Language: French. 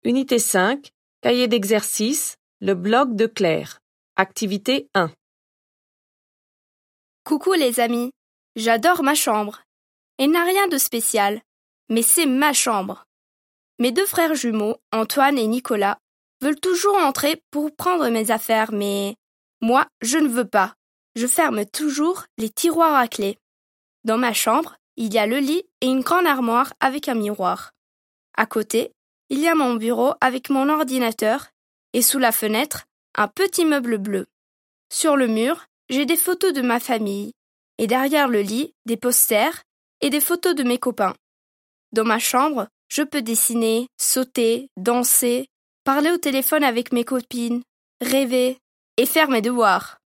Unité 5, cahier d'exercice, le blog de Claire. Activité 1. Coucou les amis, j'adore ma chambre. Elle n'a rien de spécial, mais c'est ma chambre. Mes deux frères jumeaux, Antoine et Nicolas, veulent toujours entrer pour prendre mes affaires, mais moi, je ne veux pas. Je ferme toujours les tiroirs à clé. Dans ma chambre, il y a le lit et une grande armoire avec un miroir. À côté, il y a mon bureau avec mon ordinateur et sous la fenêtre, un petit meuble bleu. Sur le mur, j'ai des photos de ma famille et derrière le lit, des posters et des photos de mes copains. Dans ma chambre, je peux dessiner, sauter, danser, parler au téléphone avec mes copines, rêver et faire mes devoirs.